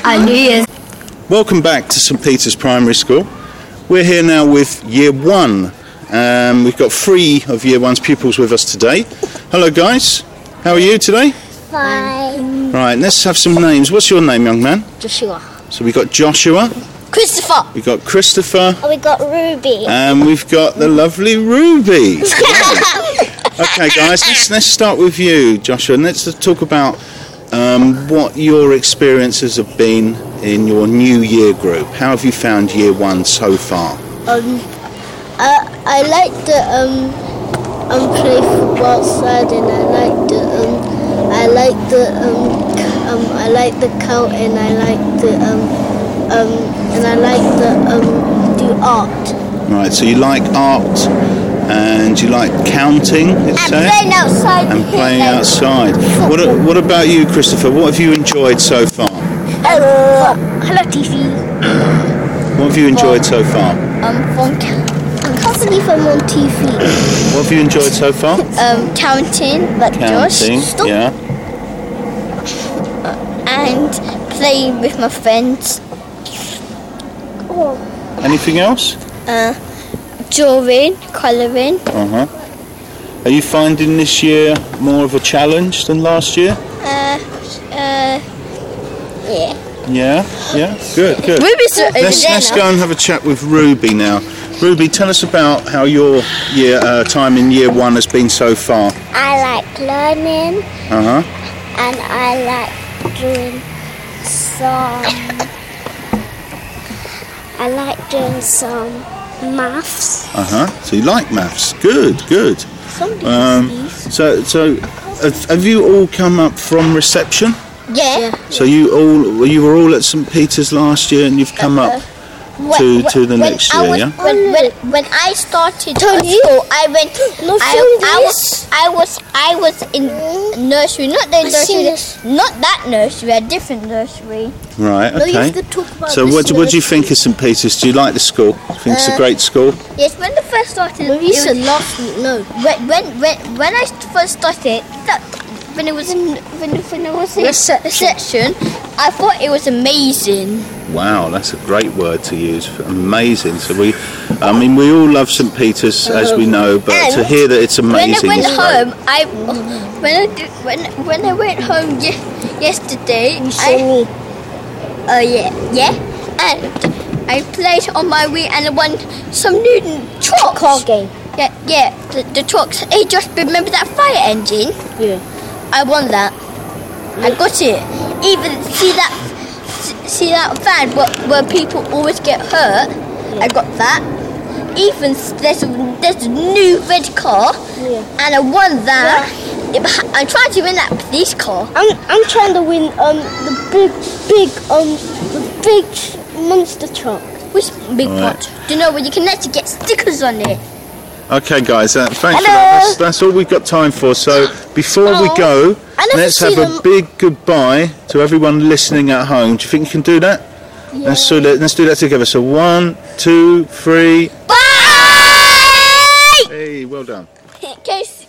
on New Year's. Welcome back to St Peter's Primary School. We're here now with Year 1. We've got 3 of Year 1's pupils with us today. Hello guys, how are you today? Fine. Right, let's have some names. What's your name, young man? Joshua. So we've got Joshua. Christopher. We've got Christopher. And we got Ruby. And we've got the lovely Ruby. Okay guys, let's start with you, Joshua, and let's talk about what your experiences have been in your new year group. How have you found Year 1 so far? I like the play football outside, and I like the count, and I like the do art. Right, so you like art and you like counting, And playing outside. and playing outside. What about you, Christopher? What have you enjoyed so far? Hello TV. What have you enjoyed so far? From company from on TV. What have you enjoyed so far? Counting, like Counting, Josh. Stop. yeah. And playing with my friends. Anything else? Drawing, colouring. Are you finding this year more of a challenge than last year? Yeah. Yeah. Good. Let's go and have a chat with Ruby now. Ruby, tell us about how your time in Year 1 has been so far. I like learning. Uh-huh. And I like doing some maths. So you like maths. Good. So have you all come up from reception? Yeah. So you were all at St Peter's last year, and you've come up to the next year, yeah? When I started school, I was in nursery, not that nursery, a different nursery. Right, okay. So what do you think of St Peter's? Do you like the school? Do you think it's a great school? Yes, when I first started, when I first started, when it was in reception, I thought it was amazing. When that's a great word to use. Amazing. So we all love St Peter's, as we know, but to hear that it's amazing. When I went home yesterday, and I played on my Wii and I won some new trucks. Car game. Yeah, the trucks. Hey, just remember that fire engine? Yeah. I won that. I got it. Even see that van where people always get hurt. Yeah. I got that. Even there's a new red car, and I won that. Yeah. I'm trying to win that police car. I'm trying to win the big monster truck. Which big part? Do you know where you can actually get stickers on it? Okay, guys, thanks for that. That's all we've got time for. So before we go, let's have a big goodbye to everyone listening at home. Do you think you can do that? Yeah. Let's do that together. So 1, 2, 3. Bye! Hey, well done.